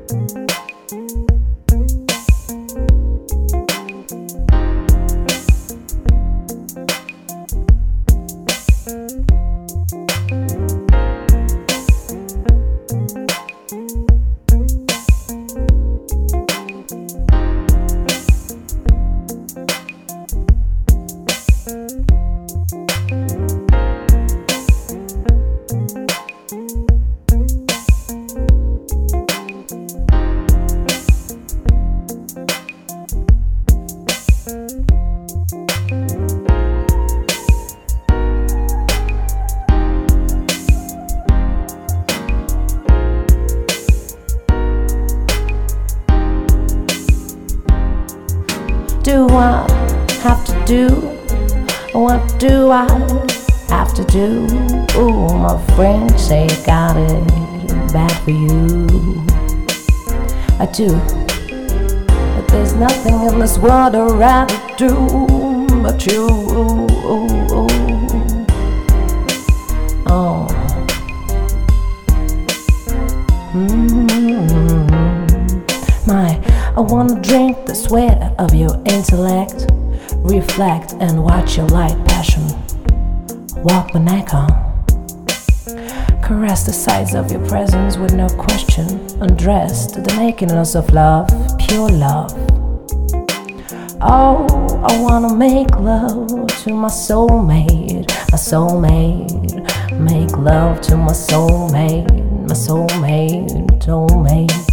Do I have to do? What do I have to do? Ooh, my friends say I got it bad for you. I do, but there's nothing in this world I'd rather do but you. Oh. I wanna drink the sweat of your intellect, reflect and watch your light passion walk my neck on. Caress the sides of your presence with no question, undress to the nakedness of love, pure love. Oh, I wanna make love to my soulmate, my soulmate. Make love to my soulmate, my soulmate, soulmate.